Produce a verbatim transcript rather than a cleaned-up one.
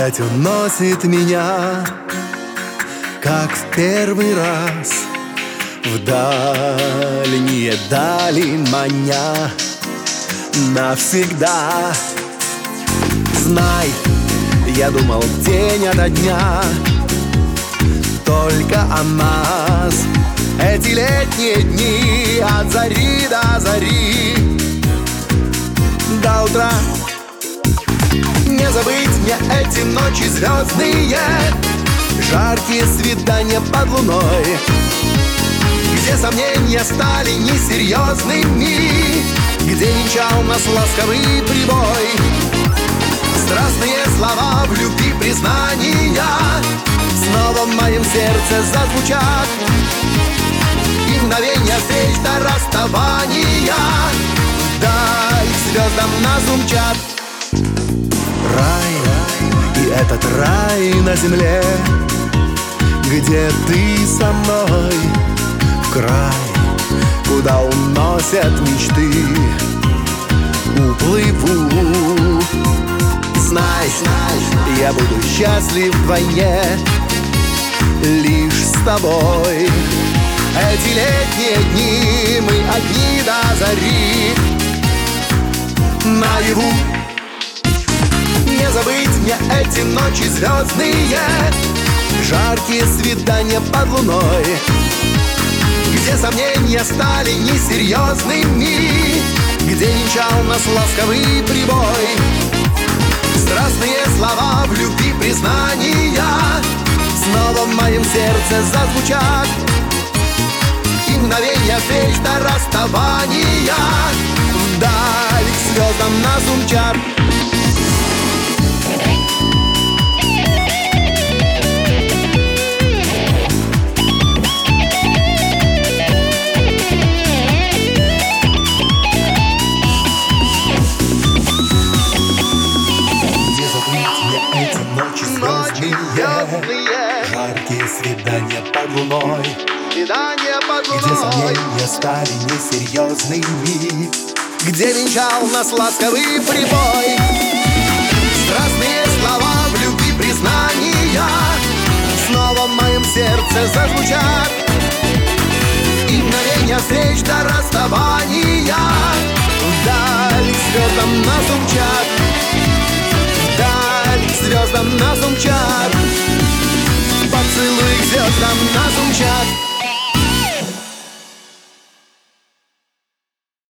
опять уносит меня, как в первый раз, в дальние дали маня навсегда. Знай, я думал день ото дня только о нас. Эти летние дни от зари до зари, до утра. Не забыть мне эти ночи звездные, жаркие свидания под луной, где сомнения стали несерьезными, где венчал нас ласковый прибой. Страстные слова в любви признания снова в моем сердце зазвучат, и мгновения встреч до расставания вдаль к звездам нас умчат. Рай, и этот рай на земле, где ты со мной, в край, куда уносят мечты, уплыву. Знай, я буду счастлив вдвойне лишь с тобой. Эти летние дни мы одни до зари, наяву. Не забыть мне эти ночи звездные, жаркие свидания под луной, где сомнения стали несерьезными, где венчал нас ласковый прибой. Страстные слова в любви признания снова в моем сердце зазвучат, и мгновения встреч до расставания вдаль к звездам нас умчат. Жаркие свидания под луной, Свидания под луной, где сомнения стали несерьезными, где венчал нас ласковый прибой. Страстные слова в любви признания снова в моем сердце зазвучат, и мгновения встреч до расставания вдаль к звездам нас умчат, вдаль к звездам нас умчат. Поцелуй к звездам нас умчат.